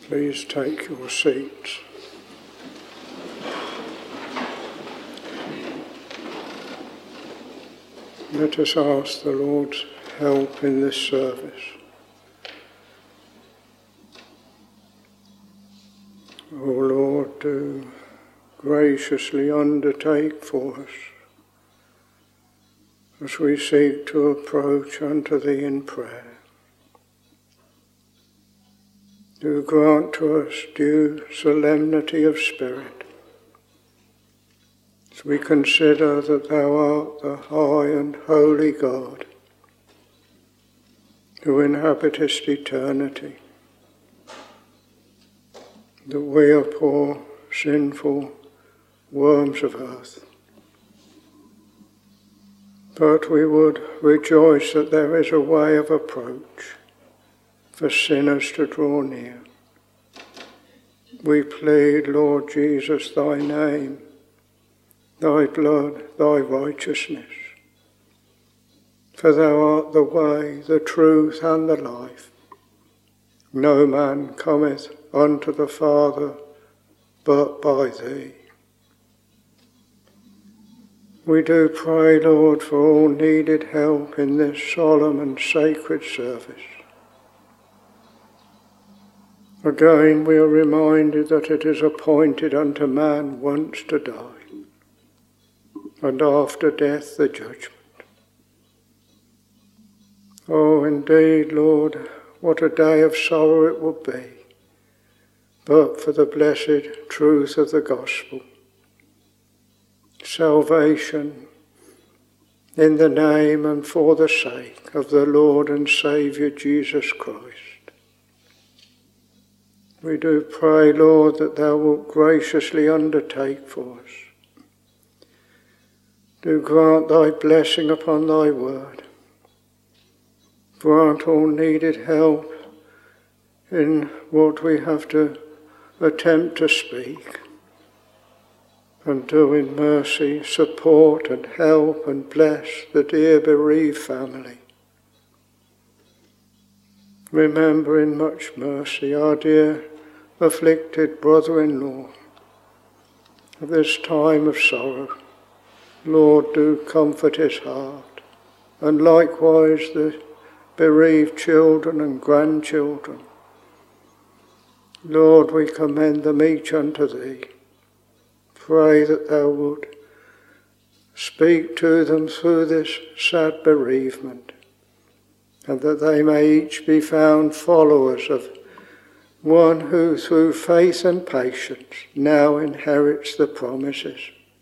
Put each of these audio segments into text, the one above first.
Please take your seats. Let us ask the Lord's help in this service. O Lord, do graciously undertake for us as we seek to approach unto Thee in prayer. Do grant to us due solemnity of spirit, as we consider that Thou art the high and holy God, who inhabitest eternity, that we are poor, sinful worms of earth. But we would rejoice that there is a way of approach for sinners to draw near. We plead, Lord Jesus, Thy name, Thy blood, Thy righteousness. For Thou art the way, the truth, and the life. No man cometh unto the Father but by Thee. We do pray, Lord, for all needed help in this solemn and sacred service. Again, we are reminded that it is appointed unto man once to die, and after death the judgment. Oh, indeed, Lord, what a day of sorrow it would be, but for the blessed truth of the gospel. Salvation in the name and for the sake of the Lord and Saviour Jesus Christ. We do pray, Lord, that Thou wilt graciously undertake for us. Do grant Thy blessing upon Thy word. Grant all needed help in what we have to attempt to speak. And do in mercy support and help and bless the dear bereaved family. Remember in much mercy our dear afflicted brother-in-law at this time of sorrow. Lord, do comfort his heart, and likewise the bereaved children and grandchildren. Lord, we commend them each unto Thee. Pray that Thou wilt speak to them through this sad bereavement, and that they may each be found followers of one who through faith and patience now inherits the promises.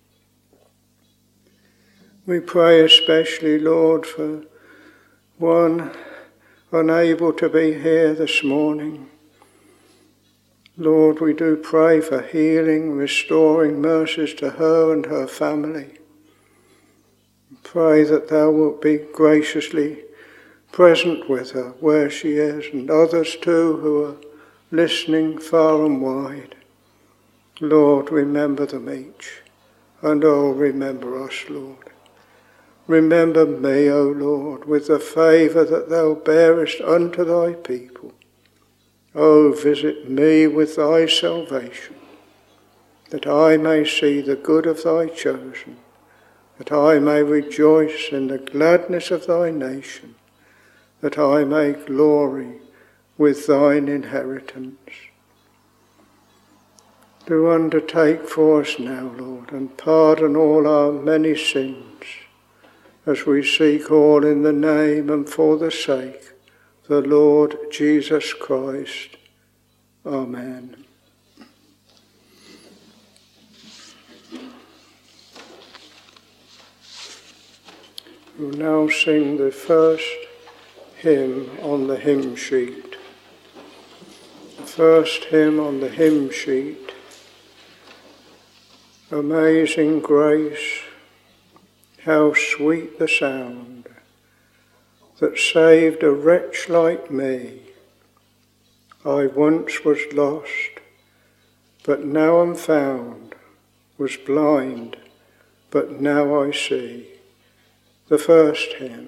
We pray especially, Lord, for one unable to be here this morning. Lord, we do pray for healing, restoring mercies to her and her family. Pray that Thou wilt be graciously present with her where she is, and others too who are listening far and wide. Lord, remember them each, and oh, remember us, Lord. Remember me, O Lord, with the favour that Thou bearest unto Thy people. O visit me with Thy salvation, that I may see the good of Thy chosen, that I may rejoice in the gladness of Thy nation, that I may glory with Thine inheritance. Do undertake for us now, Lord, and pardon all our many sins, as we seek all in the name and for the sake of the Lord Jesus Christ. Amen. We'll now sing the first hymn on the hymn sheet. The first hymn on the hymn sheet, Amazing Grace, how sweet the sound that saved a wretch like me. I once was lost, but now am found, was blind, but now I see. The first hymn.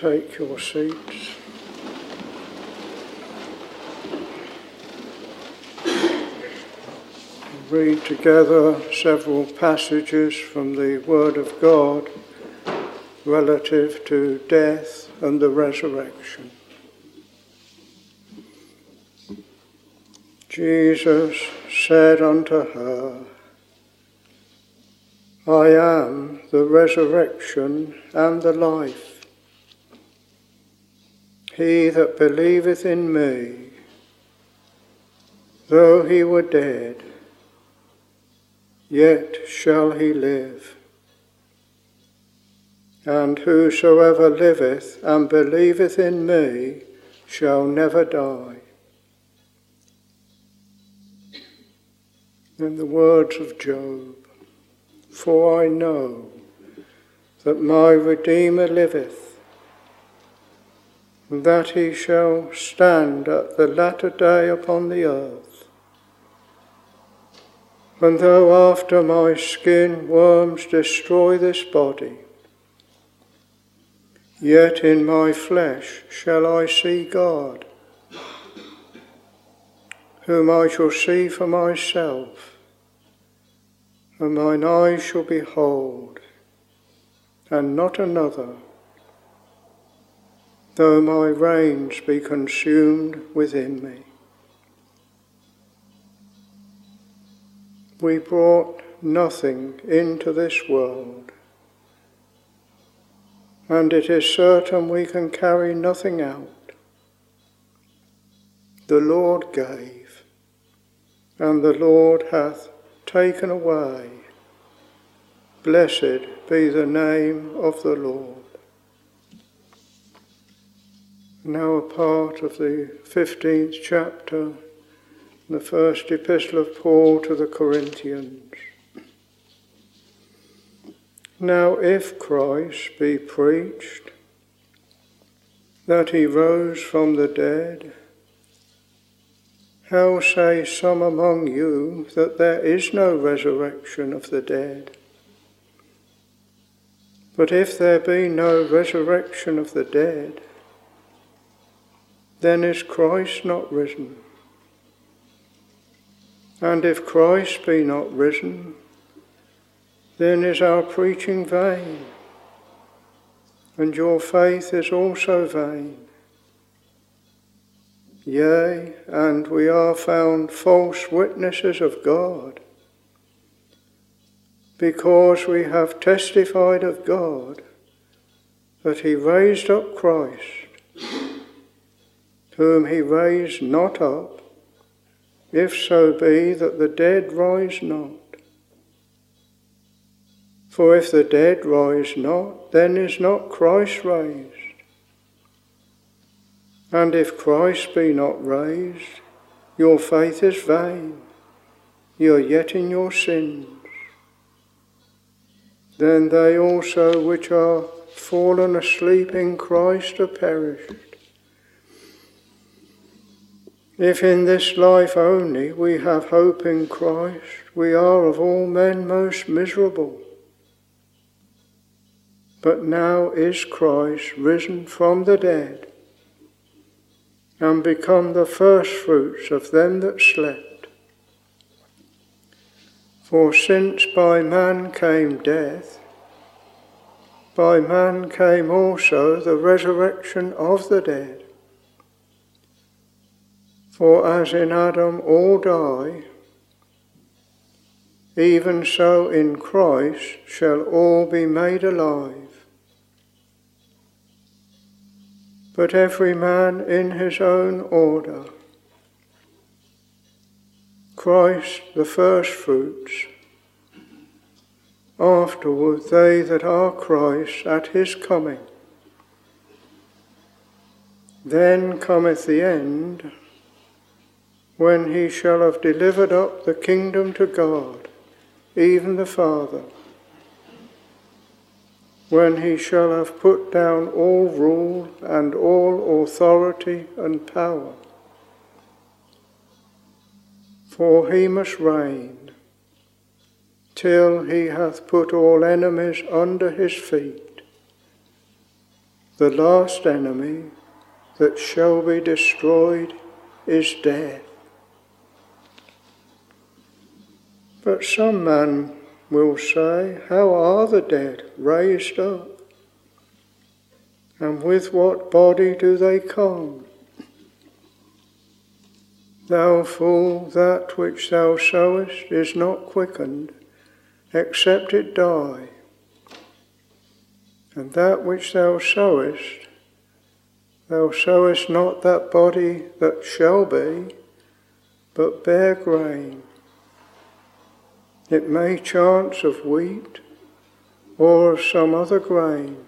take your seats. Read together several passages from the Word of God relative to death and the resurrection. Jesus said unto her, I am the resurrection and the life. He that believeth in me, though he were dead, yet shall he live. And whosoever liveth and believeth in me shall never die. In the words of Job, for I know that my Redeemer liveth, and that he shall stand at the latter day upon the earth. And though after my skin worms destroy this body, yet in my flesh shall I see God, whom I shall see for myself, and mine eyes shall behold, and not another, though my reins be consumed within me. We brought nothing into this world, and it is certain we can carry nothing out. The Lord gave, and the Lord hath taken away. Blessed be the name of the Lord. Now a part of the 15th chapter, the first epistle of Paul to the Corinthians. Now if Christ be preached that he rose from the dead, how say some among you that there is no resurrection of the dead? But if there be no resurrection of the dead, then is Christ not risen? And if Christ be not risen, then is our preaching vain, and your faith is also vain. Yea, and we are found false witnesses of God, because we have testified of God that he raised up Christ, whom he raised not up, if so be that the dead rise not. For if the dead rise not, then is not Christ raised. And if Christ be not raised, your faith is vain, you are yet in your sins. Then they also which are fallen asleep in Christ are perished. If in this life only we have hope in Christ, we are of all men most miserable. But now is Christ risen from the dead, and become the firstfruits of them that slept. For since by man came death, by man came also the resurrection of the dead. For as in Adam all die, even so in Christ shall all be made alive. But every man in his own order. Christ the firstfruits, afterward they that are Christ at his coming. Then cometh the end, when he shall have delivered up the kingdom to God, even the Father, when he shall have put down all rule and all authority and power. For he must reign till he hath put all enemies under his feet. the last enemy that shall be destroyed is death. But some man will say, how are the dead raised up? And with what body do they come? Thou fool, that which thou sowest is not quickened, except it die. And that which thou sowest not that body that shall be, but bare grain. It may chance of wheat, or of some other grain.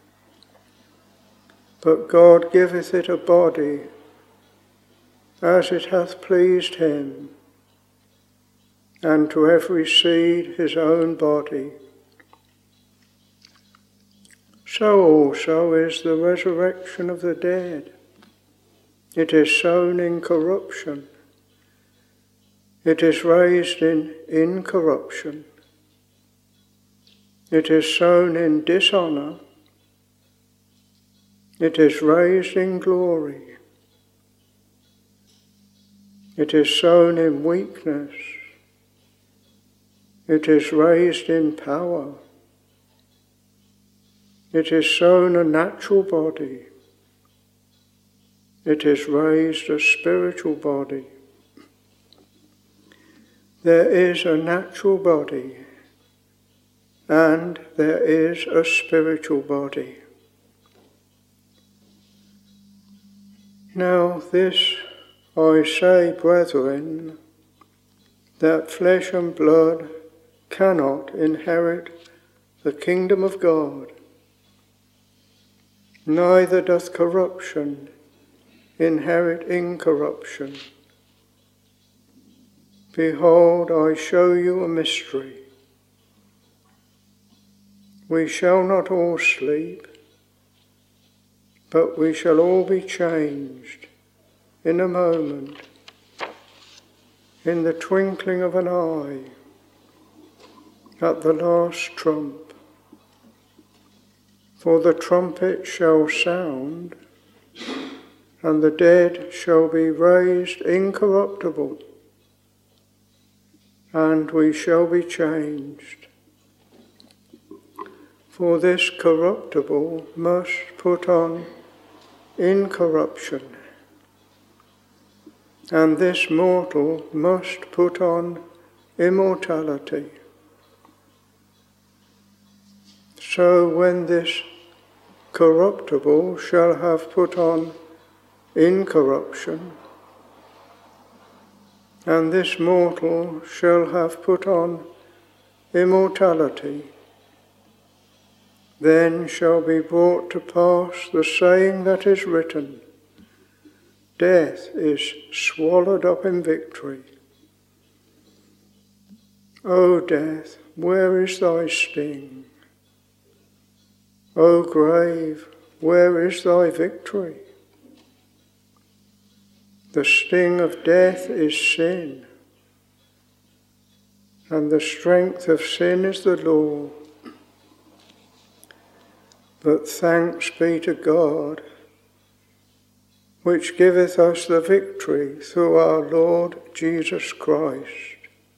But God giveth it a body, as it hath pleased him, and to every seed his own body. So also is the resurrection of the dead. It is sown in corruption. It is raised in incorruption. It is sown in dishonour. It is raised in glory. It is sown in weakness. It is raised in power. It is sown a natural body. It is raised a spiritual body. There is a natural body, and there is a spiritual body. Now this I say, brethren, that flesh and blood cannot inherit the kingdom of God, neither doth corruption inherit incorruption. Behold, I show you a mystery. We shall not all sleep, but we shall all be changed in a moment, in the twinkling of an eye, at the last trump. For the trumpet shall sound, and the dead shall be raised incorruptible, and we shall be changed. For this corruptible must put on incorruption, and this mortal must put on immortality. So when this corruptible shall have put on incorruption, and this mortal shall have put on immortality, then shall be brought to pass the saying that is written, death is swallowed up in victory. O death, where is thy sting? O grave, where is thy victory? The sting of death is sin, and the strength of sin is the law. But thanks be to God, which giveth us the victory through our Lord Jesus Christ.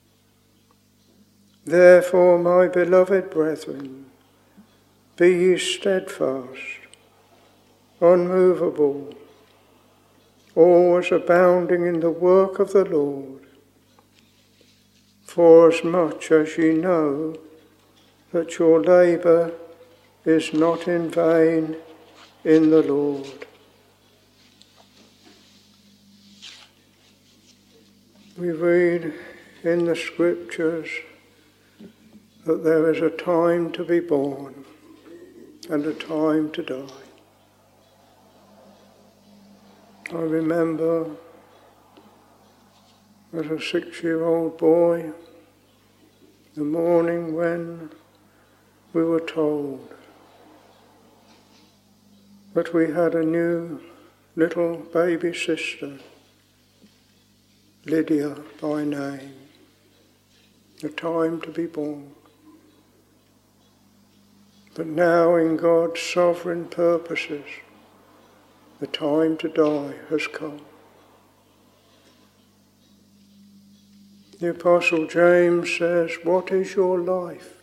Therefore, my beloved brethren, be ye steadfast, unmovable, always abounding in the work of the Lord, forasmuch as ye know that your labour is not in vain in the Lord. We read in the Scriptures that there is a time to be born and a time to die. I remember as a 6-year-old boy, the morning when we were told that we had a new little baby sister, Lydia by name, the time to be born. But now in God's sovereign purposes, the time to die has come. The Apostle James says, "What is your life?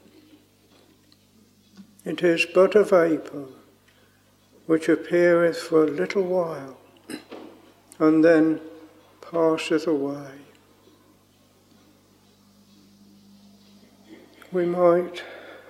It is but a vapour, which appeareth for a little while, and then passeth away." We might,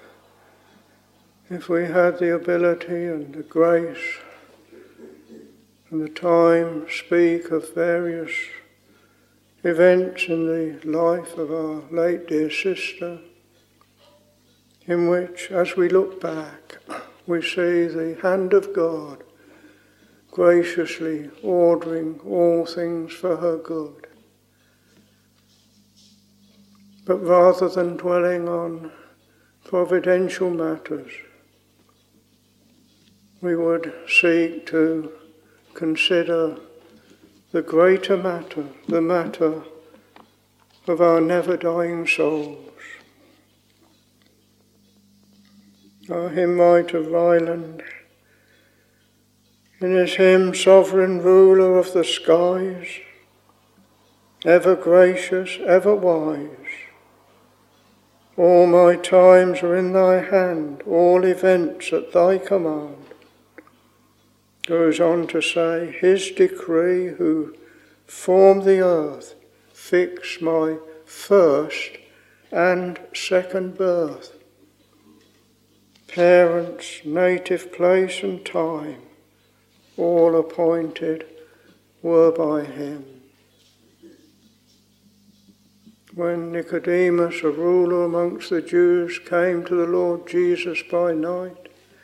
if we had the ability and the grace and the time, speak of various events in the life of our late dear sister, in which, as we look back, we see the hand of God graciously ordering all things for her good. But rather than dwelling on providential matters, we would seek to consider the greater matter, the matter of our never-dying souls. Our hymn writer Ryland, in his hymn "Sovereign Ruler of the Skies, ever gracious, ever wise, all my times are in thy hand, all events at thy command," goes on to say, "His decree who formed the earth fixed my first and second birth. Parents, native place and time, all appointed were by him." When Nicodemus, a ruler amongst the Jews, came to the Lord Jesus by night,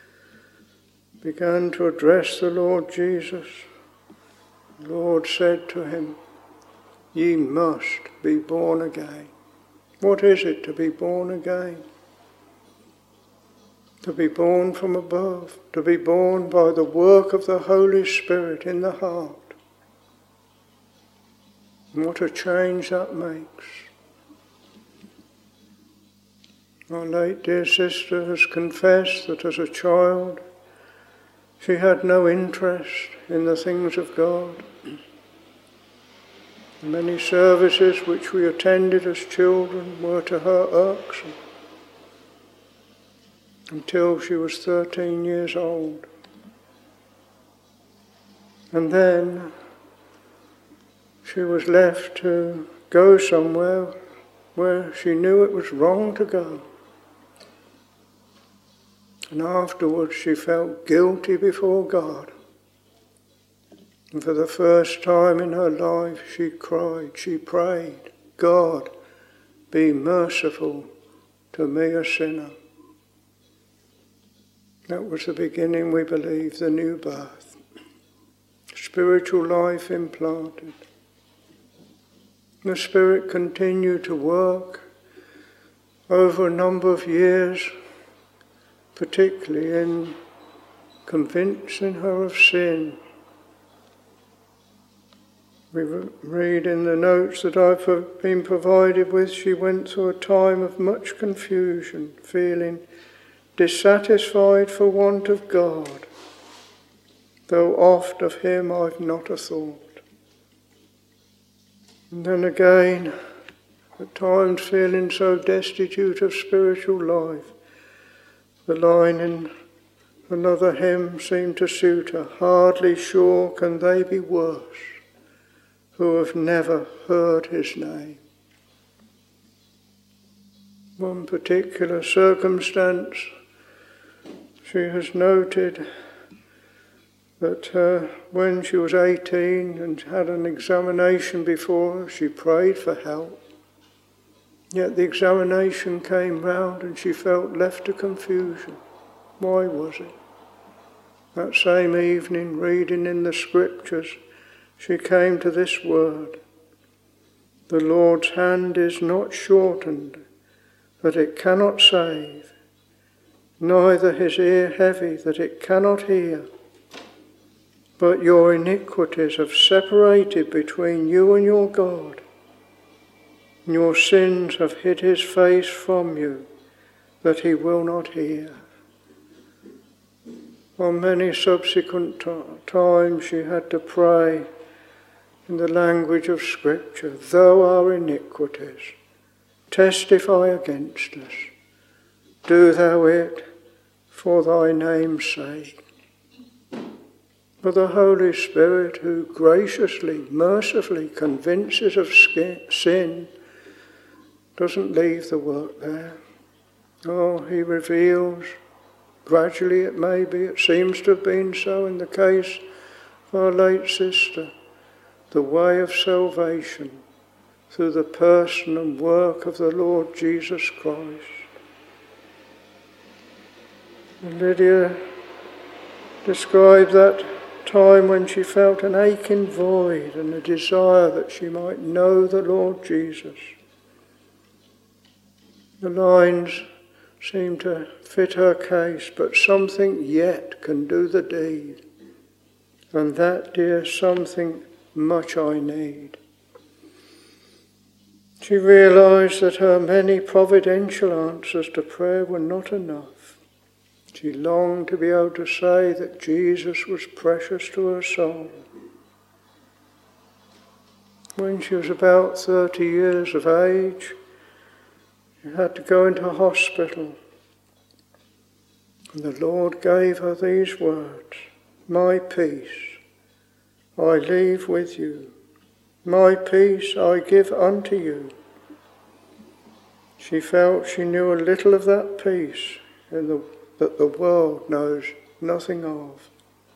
began to address the Lord Jesus, the Lord said to him, "Ye must be born again." What is it to be born again? To be born from above, to be born by the work of the Holy Spirit in the heart. And what a change that makes. Our late dear sister has confessed that as a child she had no interest in the things of God. The many services which we attended as children were to her irksome, until she was 13 years old. And then she was left to go somewhere where she knew it was wrong to go. And afterwards she felt guilty before God. And for the first time in her life she cried, she prayed, "God, be merciful to me, a sinner." That was the beginning, we believe, the new birth. Spiritual life implanted. The Spirit continued to work over a number of years, particularly in convincing her of sin. We read in the notes that I've been provided with, she went through a time of much confusion, feeling dissatisfied for want of God, though oft of him I've not a thought. And then again, at times feeling so destitute of spiritual life, the line in another hymn seemed to suit her. "Hardly sure can they be worse who have never heard his name." One particular circumstance, she has noted that when she was 18 and had an examination before her, she prayed for help. Yet the examination came round and she felt left to confusion. Why was it? That same evening, reading in the scriptures, she came to this word: "The Lord's hand is not shortened, that it cannot save, neither his ear heavy, that it cannot hear. But your iniquities have separated between you and your God, and your sins have hid his face from you, that he will not hear." On many subsequent times she had to pray in the language of Scripture, though our iniquities testify against us, do thou it for thy name's sake. But the Holy Spirit, who graciously, mercifully convinces of sin, doesn't leave the work there. Oh, he reveals, gradually it may be, it seems to have been so in the case of our late sister, the way of salvation through the person and work of the Lord Jesus Christ. And Lydia described that time when she felt an aching void and a desire that she might know the Lord Jesus. The lines seem to fit her case, but something yet can do the deed. And that, dear, something much I need. She realised that her many providential answers to prayer were not enough. She longed to be able to say that Jesus was precious to her soul. When she was about 30 years of age, she had to go into hospital. And the Lord gave her these words, "My peace I leave with you. My peace I give unto you." She felt she knew a little of that peace that the world knows nothing of.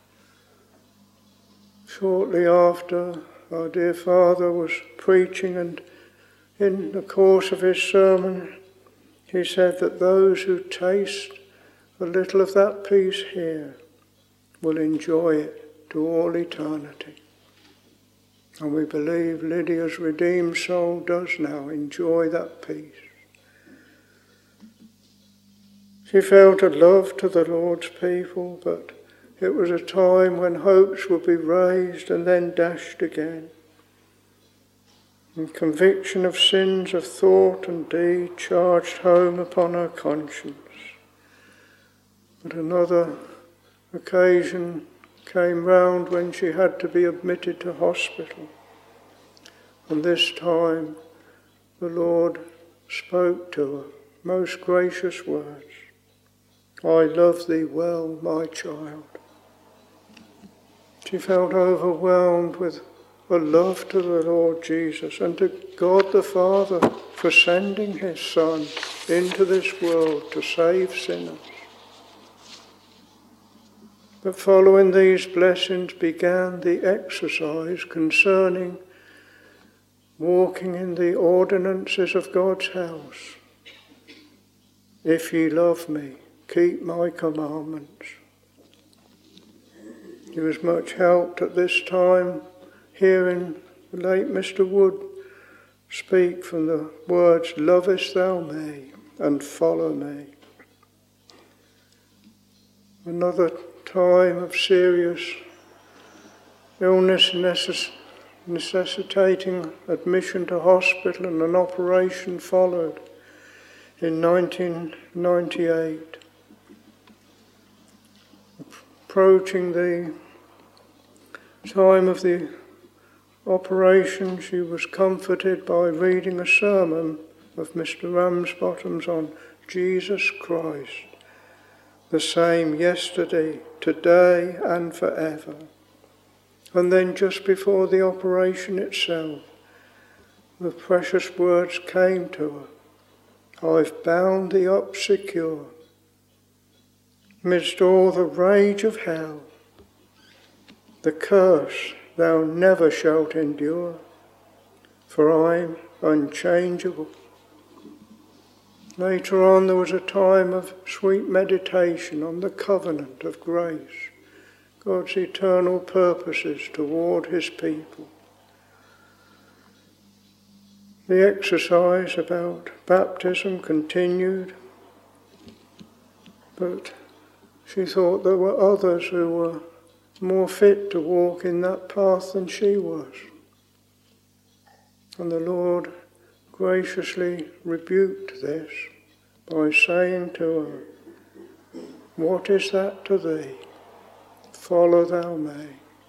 Shortly after, our dear Father was preaching, and in the course of his sermon, he said that those who taste a little of that peace here will enjoy it to all eternity. And we believe Lydia's redeemed soul does now enjoy that peace. She felt a love to the Lord's people, but it was a time when hopes would be raised and then dashed again. And conviction of sins of thought and deed charged home upon her conscience. But another occasion came round when she had to be admitted to hospital. And this time the Lord spoke to her most gracious words. "I love thee well, my child." She felt overwhelmed with a love to the Lord Jesus and to God the Father for sending his Son into this world to save sinners. But following these blessings began the exercise concerning walking in the ordinances of God's house. "If ye love me, keep my commandments." He was much helped at this time hearing the late Mr. Wood speak from the words, "Lovest thou me, and follow me." Another time of serious illness necessitating admission to hospital, and an operation followed in 1998. Approaching the time of the operation, she was comforted by reading a sermon of Mr. Ramsbottom's on Jesus Christ, the same yesterday, today and forever. And then just before the operation itself, the precious words came to her, "I've bound thee up secure. Midst all the rage of hell, the curse thou never shalt endure, for I'm unchangeable." Later on, there was a time of sweet meditation on the covenant of grace, God's eternal purposes toward his people. The exercise about baptism continued, but she thought there were others who were more fit to walk in that path than she was. And the Lord graciously rebuked this by saying to her, "What is that to thee? follow thou me.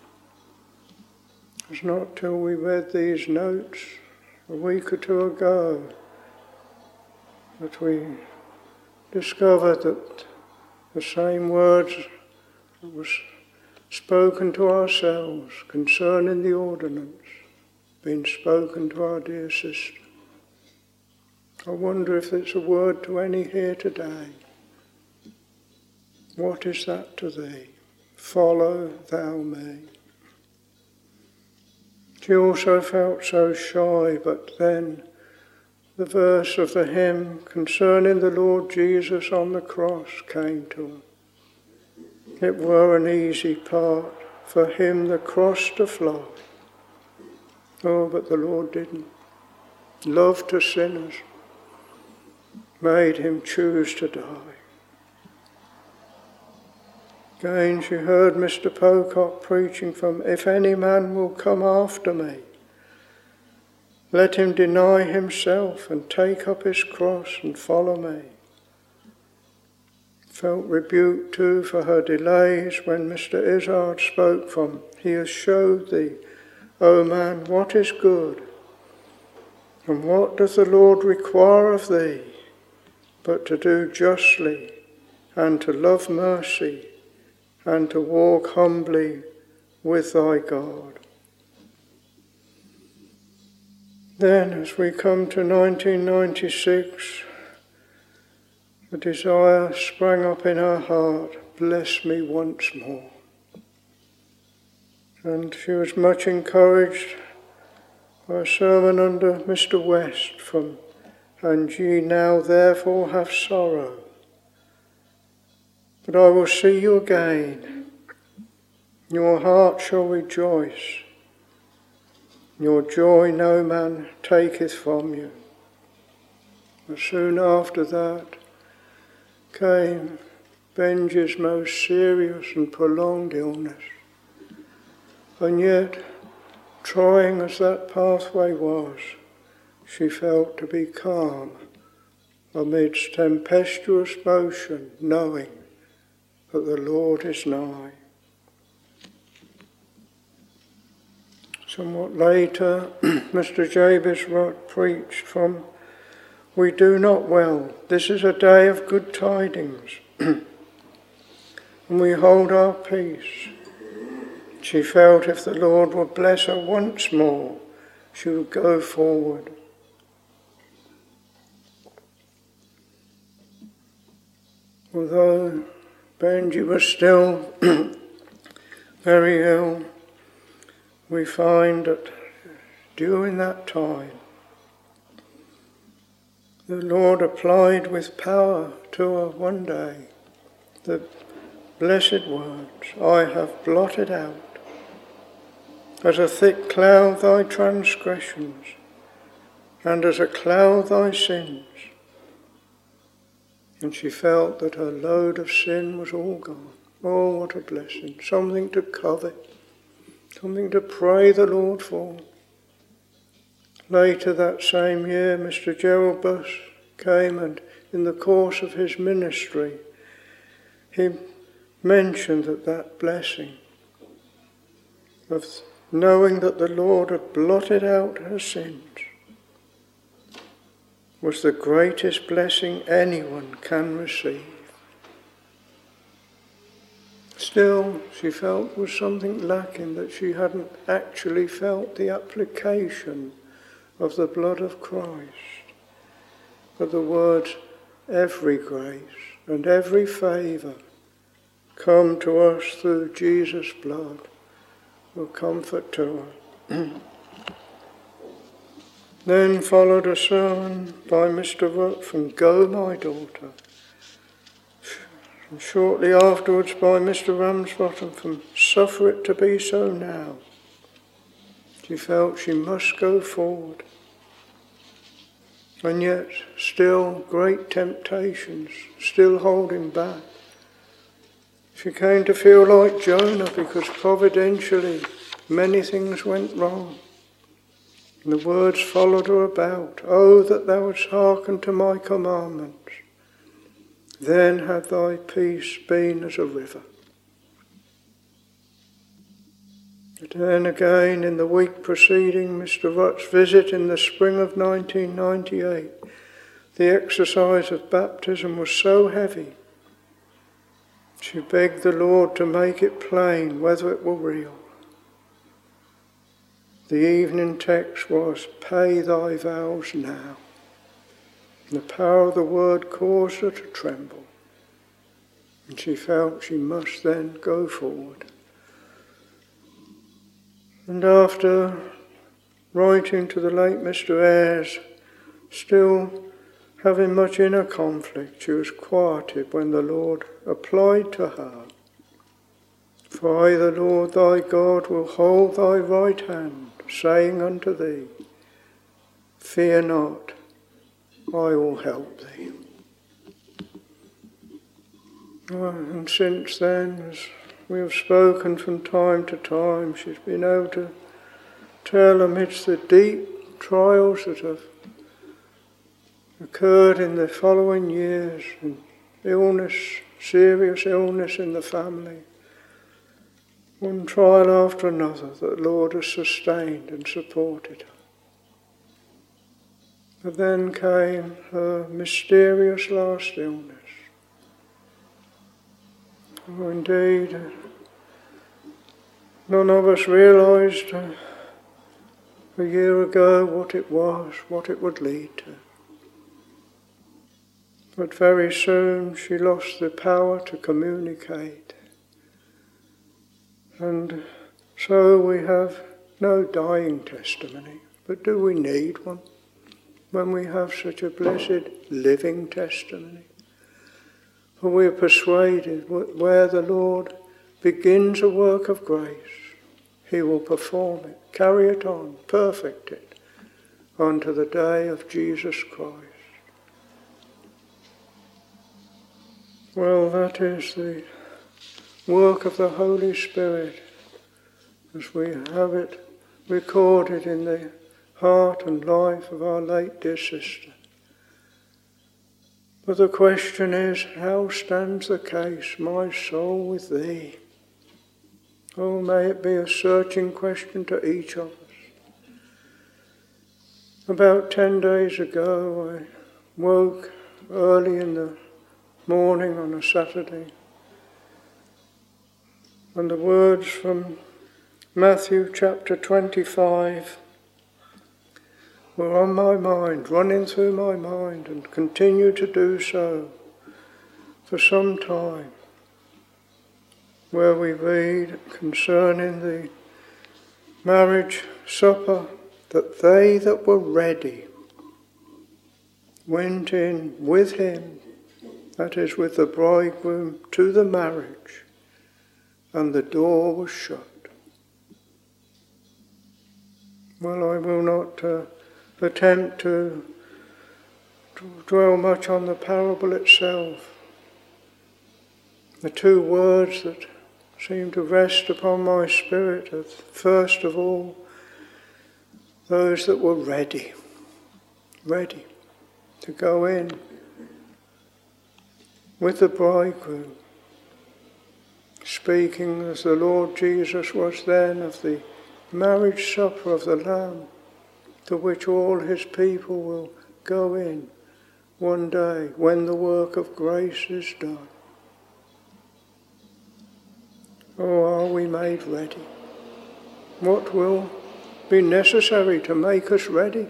It's not till we read these notes a week or two ago that we discovered that the same words that was spoken to ourselves concerning the ordinance been spoken to our dear sister. I wonder if it's a word to any here today. What is that to thee? Follow thou me. She also felt so shy, but then the verse of the hymn concerning the Lord Jesus on the cross came to her. It were an easy part for him the cross to fly. Oh, but the Lord didn't. Love to sinners made him choose to die. Again she heard Mr. Pocock preaching from, if any man will come after me, let him deny himself and take up his cross and follow me. Felt rebuked too for her delays when Mr. Izzard spoke from, he has showed thee, O man, what is good, and what doth the Lord require of thee, but to do justly, and to love mercy, and to walk humbly with thy God. Then, as we come to 1996, the desire sprang up in her heart, bless me once more. And she was much encouraged by a sermon under Mr. West from, and ye now therefore have sorrow, but I will see you again. Your heart shall rejoice. Your joy no man taketh from you. But soon after that came Benji's most serious and prolonged illness. And yet, trying as that pathway was, she felt to be calm amidst tempestuous motion, knowing that the Lord is nigh. Somewhat later, Mr. Jabez preached from, we do not well. This is a day of good tidings, and we hold our peace. She felt if the Lord would bless her once more, she would go forward. Although Benji was still very ill, we find that during that time, the Lord applied with power to her one day the blessed words, I have blotted out as a thick cloud thy transgressions, and as a cloud thy sins. And she felt that her load of sin was all gone. Oh, what a blessing. Something to covet. Something to pray the Lord for. Later that same year, Mr. Gerald Buss came, and in the course of his ministry, he mentioned that blessing of knowing that the Lord had blotted out her sins was the greatest blessing anyone can receive. Still, she felt there was something lacking, that she hadn't actually felt the application of the blood of Christ. But the words, every grace and every favour come to us through Jesus' blood, will comfort to her. Then followed a sermon by Mr. Rook from Go My Daughter, and shortly afterwards by Mr. Ramsbottom from Suffer It to Be So Now. She felt she must go forward, and yet still great temptations, still holding back. She came to feel like Jonah because providentially many things went wrong. And the words followed her about, oh, that thou wouldst hearken to my commandments. Then had thy peace been as a river. But then again, in the week preceding Mr. Rutt's visit in the spring of 1998, the exercise of baptism was so heavy, she begged the Lord to make it plain whether it were real. The evening text was, "Pay thy vows now." And the power of the word caused her to tremble, and she felt she must then go forward. And after writing to the late Mr. Ayres, still having much inner conflict, she was quieted when the Lord applied to her, "For I, the Lord thy God, will hold thy right hand, saying unto thee, Fear not, I will help thee." And since then, as we have spoken from time to time, she's been able to tell amidst the deep trials that have occurred in the following years, and illness, serious illness in the family, one trial after another, that the Lord has sustained and supported her. But then came her mysterious last illness. Oh, indeed, none of us realised a year ago what it was, what it would lead to. But very soon she lost the power to communicate. And so we have no dying testimony. But do we need one when we have such a blessed living testimony? For we are persuaded where the Lord begins a work of grace, he will perform it, carry it on, perfect it, unto the day of Jesus Christ. Well, that is the work of the Holy Spirit, as we have it recorded in the heart and life of our late dear sister. But the question is, how stands the case, my soul, with thee? Oh, may it be a searching question to each of us. About 10 days ago, I woke early in the morning on a Saturday, and the words from Matthew chapter 25 were on my mind, running through my mind, and continue to do so for some time, where we read concerning the marriage supper, that they that were ready went in with him, that is, with the bridegroom, to the marriage, and the door was shut. Well, I will not attempt to dwell much on the parable itself. The two words that seem to rest upon my spirit are, first of all, those that were ready to go in with the bridegroom, speaking as the Lord Jesus was then of the marriage supper of the Lamb, to which all his people will go in one day when the work of grace is done. Oh, are we made ready? What will be necessary to make us ready?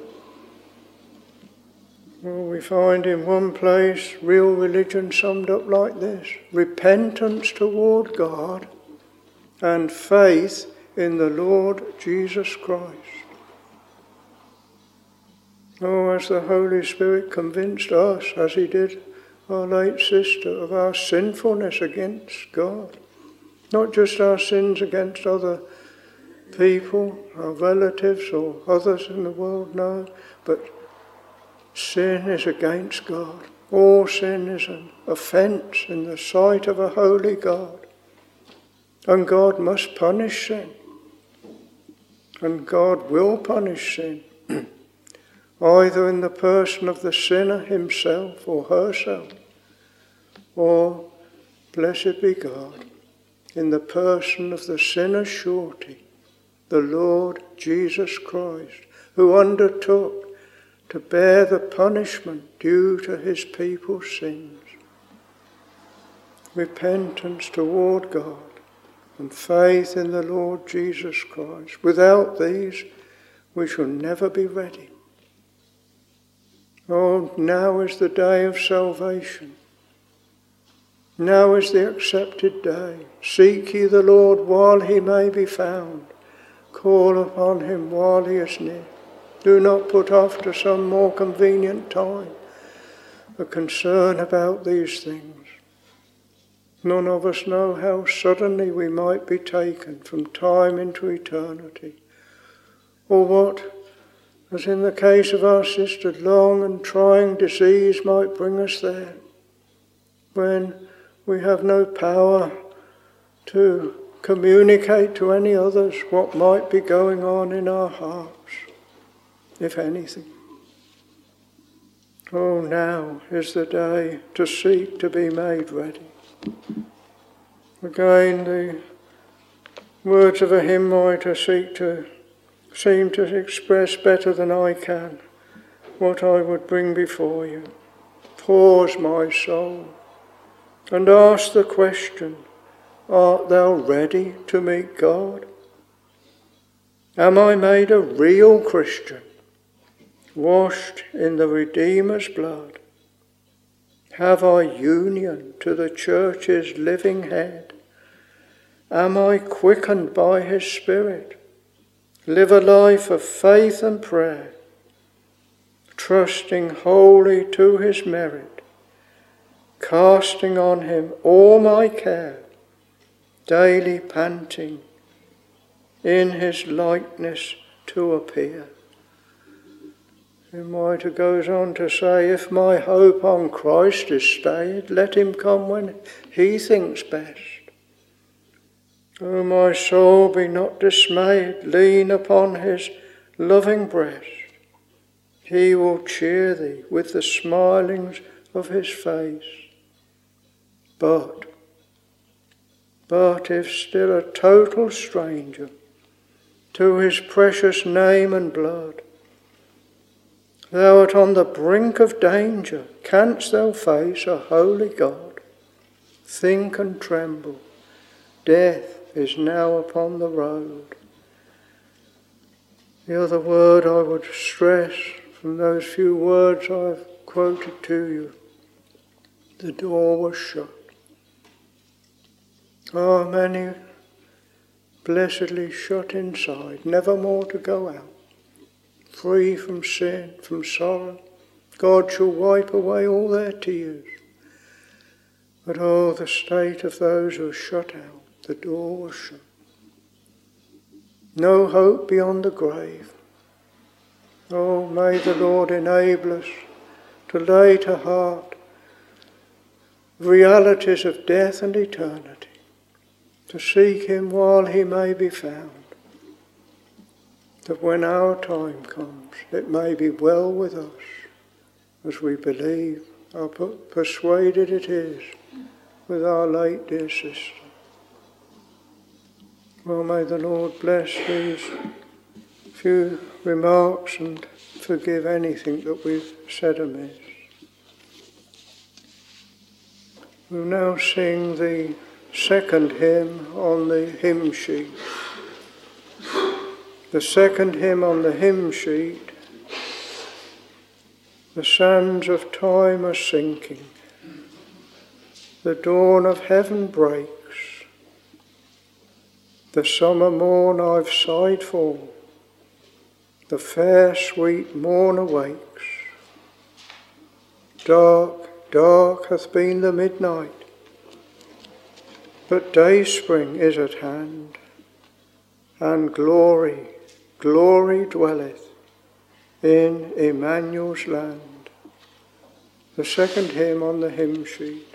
Well, we find in one place real religion summed up like this: repentance toward God and faith in the Lord Jesus Christ. Oh, as the Holy Spirit convinced us, as he did our late sister, of our sinfulness against God. Not just our sins against other people, our relatives or others in the world, no, but sin is against God. All sin is an offence in the sight of a holy God. And God must punish sin. And God will punish sin, either in the person of the sinner himself or herself, or, blessed be God, in the person of the sinner's surety, the Lord Jesus Christ, who undertook to bear the punishment due to his people's sins. Repentance toward God and faith in the Lord Jesus Christ. Without these, we shall never be ready. Oh, now is the day of salvation. Now is the accepted day. Seek ye the Lord while he may be found. Call upon him while he is near. Do not put off to some more convenient time a concern about these things. None of us know how suddenly we might be taken from time into eternity, or what, as in the case of our sister, long and trying disease might bring us there, when we have no power to communicate to any others what might be going on in our hearts, if anything. Oh, now is the day to seek to be made ready. Again, the words of a hymn writer seem to express better than I can what I would bring before you. Pause, my soul, and ask the question, art thou ready to meet God? Am I made a real Christian, washed in the Redeemer's blood? Have I union to the church's living head? Am I quickened by his Spirit? Live a life of faith and prayer, trusting wholly to his merit, casting on him all my care, daily panting in his likeness to appear. The writer goes on to say, if my hope on Christ is stayed, let him come when he thinks best. O my soul, be not dismayed, lean upon his loving breast. He will cheer thee with the smilings of his face. But if still a total stranger to his precious name and blood, thou art on the brink of danger, canst thou face a holy God? Think and tremble, death is now upon the road. The other word I would stress from those few words I've quoted to you, the door was shut. Ah, many blessedly shut inside, never more to go out. Free from sin, from sorrow, God shall wipe away all their tears. But oh, the state of those who are shut out, the door was shut. No hope beyond the grave. Oh, may the Lord enable us to lay to heart realities of death and eternity, to seek him while he may be found, that when our time comes, it may be well with us, as we believe, are persuaded it is, with our late dear sister. Well, may the Lord bless these few remarks and forgive anything that we've said amiss. We'll now sing the second hymn on the hymn sheet. The second hymn on the hymn sheet, the sands of time are sinking, the dawn of heaven breaks, the summer morn I've sighed for, the fair sweet morn awakes. Dark, dark hath been the midnight, but dayspring is at hand, and glory, glory dwelleth in Emmanuel's land. The second hymn on the hymn sheet.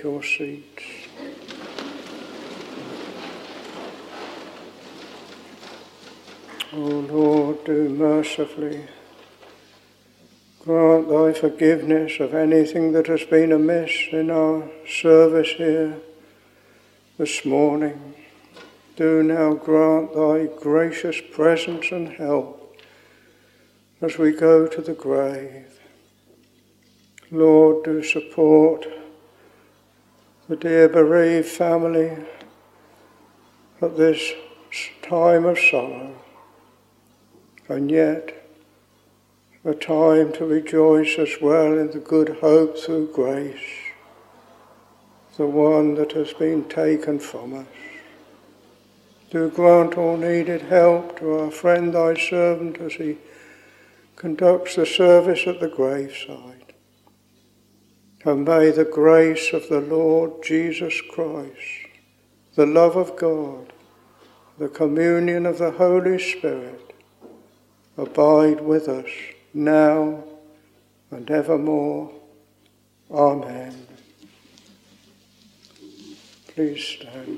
take your seats. O Lord, do mercifully grant thy forgiveness of anything that has been amiss in our service here this morning. Do now grant thy gracious presence and help as we go to the grave. Lord, do support the dear bereaved family at this time of sorrow, and yet a time to rejoice as well in the good hope through grace, the one that has been taken from us. Do grant all needed help to our friend thy servant as he conducts the service at the graveside. And may the grace of the Lord Jesus Christ, the love of God, the communion of the Holy Spirit abide with us now and evermore. Amen. Please stand.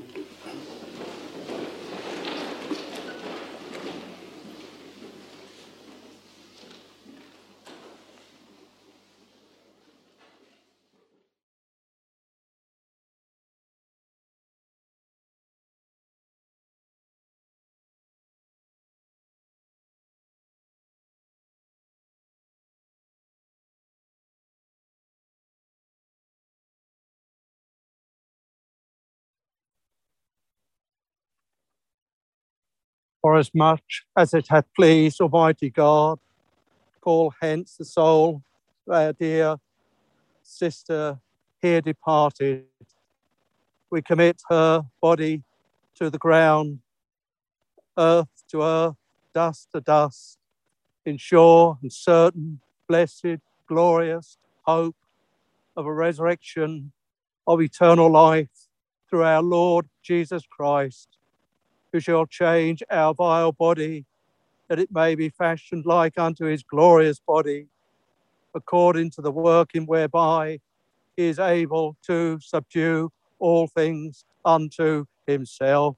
For as much as it hath pleased Almighty God, call hence the soul of our dear sister here departed. We commit her body to the ground, earth to earth, dust to dust, in sure and certain, blessed, glorious hope of a resurrection of eternal life through our Lord Jesus Christ, who shall change our vile body, that it may be fashioned like unto his glorious body, according to the working whereby he is able to subdue all things unto himself.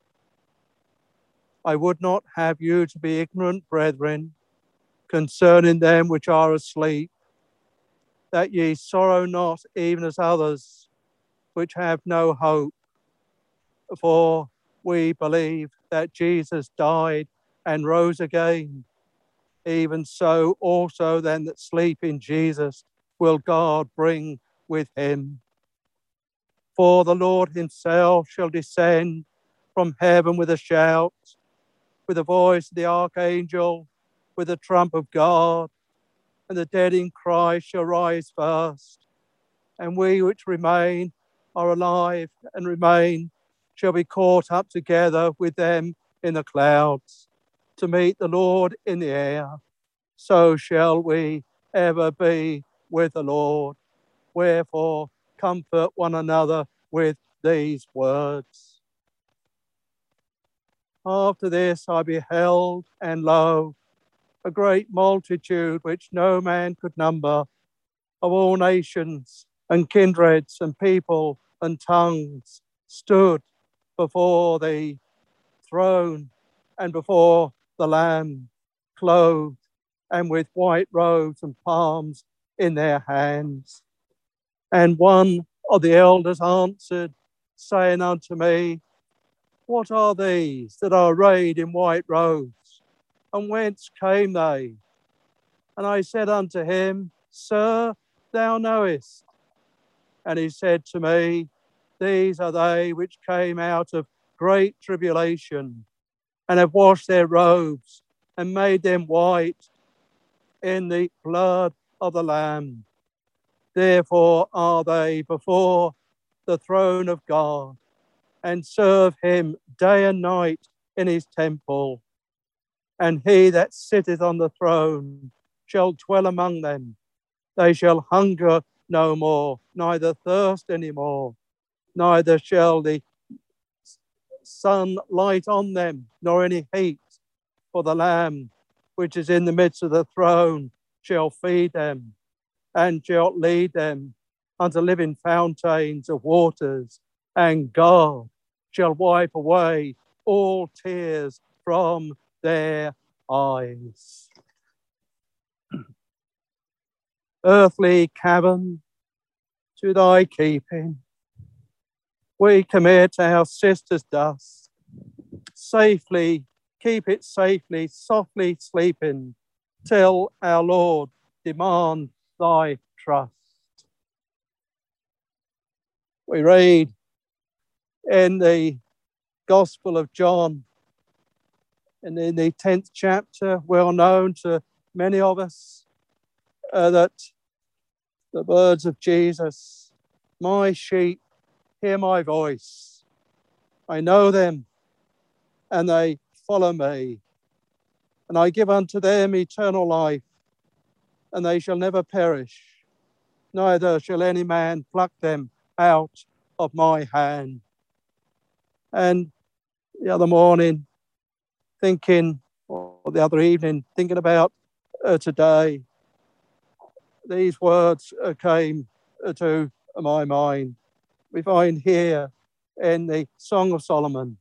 I would not have you to be ignorant, brethren, concerning them which are asleep, that ye sorrow not even as others which have no hope. For we believe that Jesus died and rose again. Even so also them that sleep in Jesus will God bring with him. For the Lord himself shall descend from heaven with a shout, with the voice of the archangel, with the trump of God, and the dead in Christ shall rise first. And we which remain are alive and remain shall be caught up together with them in the clouds to meet the Lord in the air. So shall we ever be with the Lord. Wherefore, comfort one another with these words. After this I beheld, and lo, a great multitude which no man could number, of all nations and kindreds and people and tongues, stood before the throne and before the Lamb, clothed and with white robes and palms in their hands. And one of the elders answered, saying unto me, What are these that are arrayed in white robes? And whence came they? And I said unto him, Sir, thou knowest. And he said to me, These are they which came out of great tribulation, and have washed their robes, and made them white in the blood of the Lamb. Therefore are they before the throne of God, and serve him day and night in his temple. And he that sitteth on the throne shall dwell among them. They shall hunger no more, neither thirst any more, neither shall the sun light on them, nor any heat. For the Lamb which is in the midst of the throne shall feed them, and shall lead them unto living fountains of waters, and God shall wipe away all tears from their eyes. Earthly cavern, to thy keeping, we commit our sister's dust. Safely, keep it safely, softly sleeping, till our Lord demand thy trust. We read in the Gospel of John, and in the 10th chapter, well known to many of us, that the words of Jesus, my sheep hear my voice. I know them, and they follow me. And I give unto them eternal life, and they shall never perish, neither shall any man pluck them out of my hand. And the other morning, or the other evening, thinking about today, these words came to my mind. We find here in the Song of Solomon,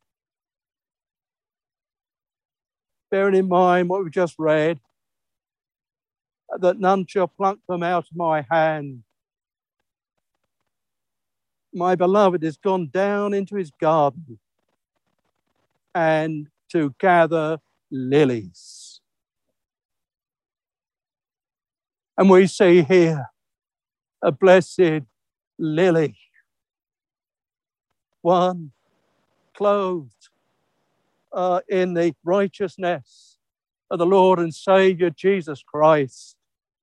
bearing in mind what we just read, that none shall pluck them out of my hand. My beloved is gone down into his garden and to gather lilies. And we see here a blessed lily, one clothed in the righteousness of the Lord and Savior Jesus Christ.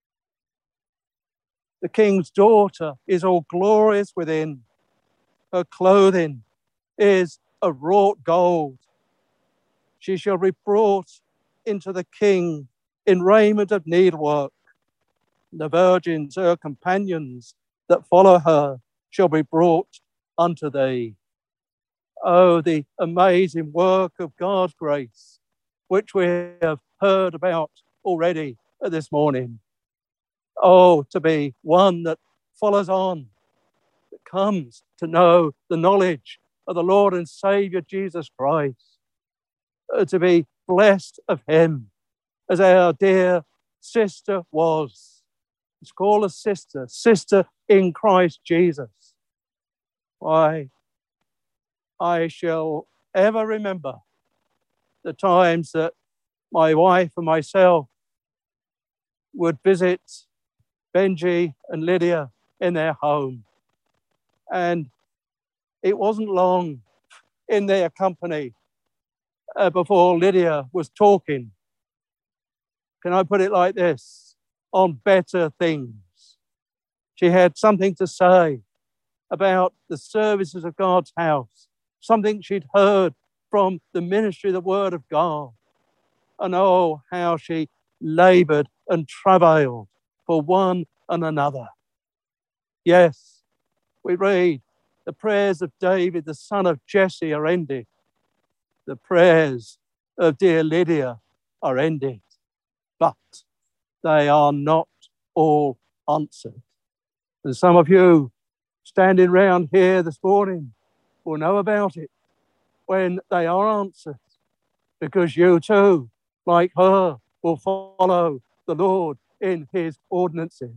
The king's daughter is all glorious within. Her clothing is of wrought gold. She shall be brought into the king in raiment of needlework. The virgins, her companions that follow her, shall be brought unto thee. Oh, the amazing work of God's grace, which we have heard about already this morning. Oh, to be one that follows on, that comes to know the knowledge of the Lord and Savior Jesus Christ, to be blessed of him, as our dear sister was. It's called a sister, sister in Christ Jesus. Why, I shall ever remember the times that my wife and myself would visit Benji and Lydia in their home. And it wasn't long in their company before Lydia was talking, can I put it like this, on better things. She had something to say about the services of God's house, something she'd heard from the ministry of the Word of God. And oh, how she labored and travailed for one and another. Yes, we read the prayers of David, the son of Jesse, are ended. The prayers of dear Lydia are ended, but they are not all answered. And some of you standing round here this morning will know about it when they are answered, because you too, like her, will follow the Lord in his ordinances,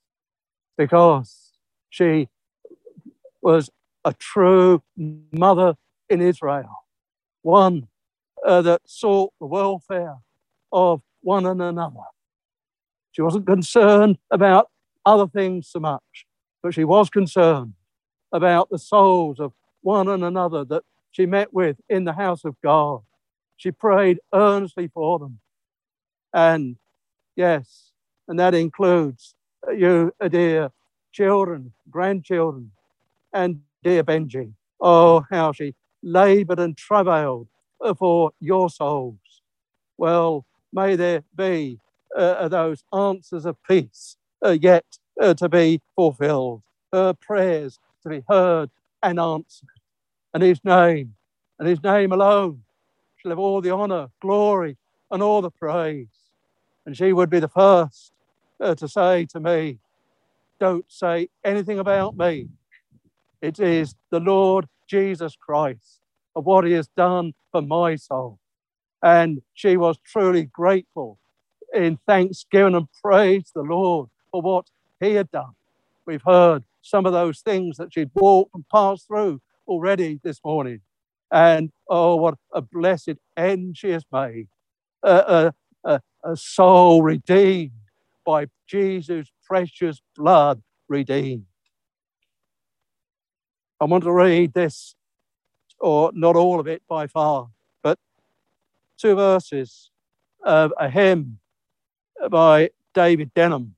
because she was a true mother in Israel, one that sought the welfare of one and another. She wasn't concerned about other things so much, but she was concerned about the souls of one and another that she met with in the house of God. She prayed earnestly for them. And yes, and that includes you, dear children, grandchildren, and dear Benji. Oh, how she labored and travailed for your souls. Well, may there be those answers of peace yet to be fulfilled, her prayers to be heard and answered. And his name alone shall have all the honor, glory, and all the praise. And she would be the first to say to me, don't say anything about me. It is the Lord Jesus Christ, of what he has done for my soul. And she was truly grateful in thanksgiving and praise the Lord for what he had done. We've heard some of those things that she'd walked and passed through already this morning. And oh, what a blessed end she has made. A soul redeemed by Jesus' precious blood redeemed. I want to read this, or not all of it by far, but 2 verses of a hymn by David Denham,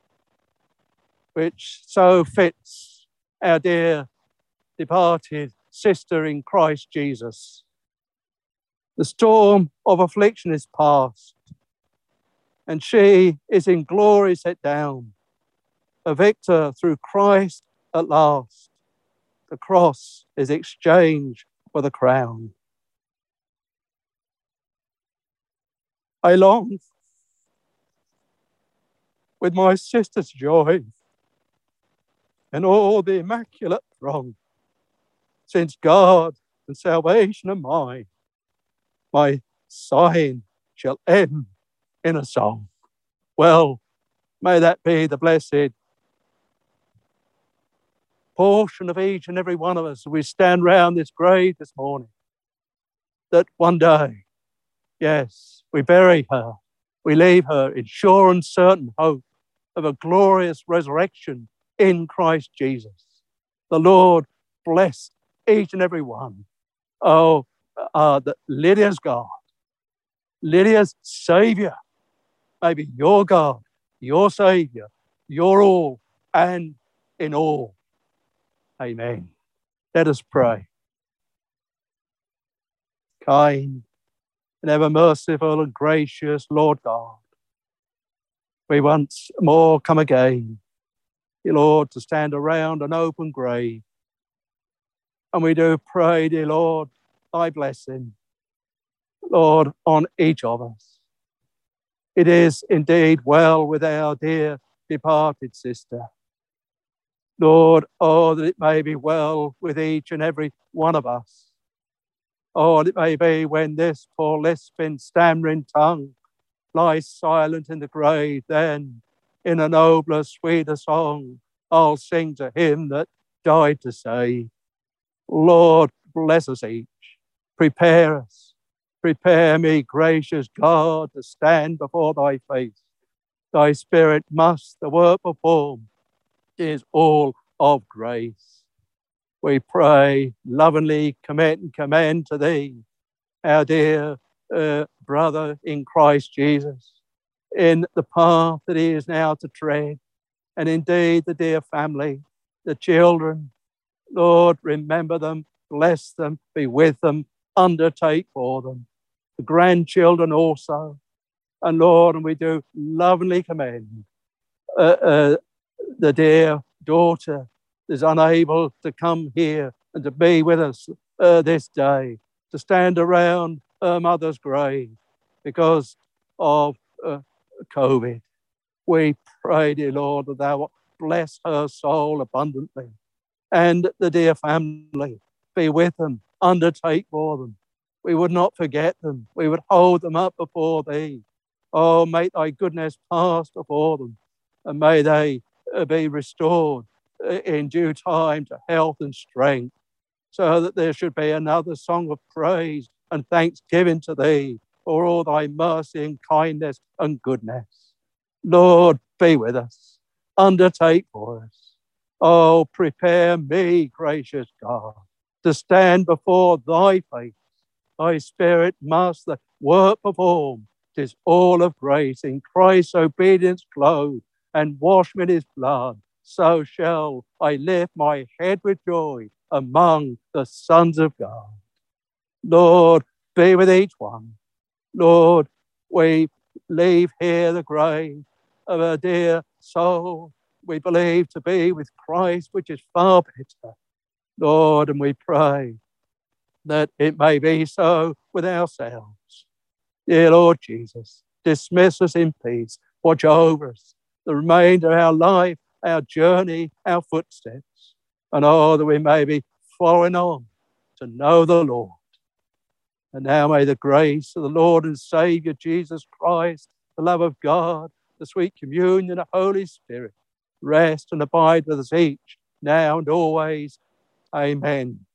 which so fits our dear departed sister in Christ Jesus. The storm of affliction is past, and she is in glory set down, a victor through Christ at last. The cross is exchanged for the crown. I long with my sister's joy and all the immaculate throng, since God and salvation are mine, my sighing shall end in a song. Well, may that be the blessed portion of each and every one of us as we stand round this grave this morning, that one day, yes, we bury her, we leave her in sure and certain hope of a glorious resurrection in Christ Jesus. The Lord bless each and every one. Oh, that Lydia's God, Lydia's Saviour, may be your God, your Saviour, your all, and in all. Amen. Let us pray. Kind and ever merciful and gracious Lord God, we once more come again, dear Lord, to stand around an open grave. And we do pray, dear Lord, thy blessing, Lord, on each of us. It is indeed well with our dear departed sister. Lord, oh, that it may be well with each and every one of us. Oh, it may be when this poor lisping, stammering tongue lies silent in the grave, then in a nobler, sweeter song, I'll sing to him that died to save. Lord, bless us each. Prepare us. Prepare me, gracious God, to stand before thy face. Thy Spirit must the work perform. It is all of grace. We pray, lovingly commit and commend to thee, our dear brother in Christ Jesus, in the path that he is now to tread. And indeed, the dear family, the children, Lord, remember them, bless them, be with them, undertake for them. The grandchildren also. And Lord, and we do lovingly commend the dear daughter is unable to come here and to be with us this day, to stand around her mother's grave because of COVID. We pray, dear Lord, that thou wilt bless her soul abundantly, and the dear family, be with them, undertake for them. We would not forget them. We would hold them up before thee. Oh, may thy goodness pass before them, and may they be restored in due time to health and strength, so that there should be another song of praise and thanksgiving to thee for all thy mercy and kindness and goodness. Lord, be with us. Undertake for us. Oh, prepare me, gracious God, to stand before thy face. Thy Spirit must the work perform. 'Tis all of grace in Christ's obedience clothed and wash me in his blood. So shall I lift my head with joy among the sons of God. Lord, be with each one. Lord, we leave here the grave of a dear soul we believe to be with Christ, which is far better. Lord, and we pray that it may be so with ourselves. Dear Lord Jesus, dismiss us in peace. Watch over us the remainder of our life our journey, our footsteps. And oh, that we may be following on to know the Lord. And now may the grace of the Lord and Saviour Jesus Christ, the love of God, the sweet communion of the Holy Spirit, rest and abide with us each, now and always. Amen.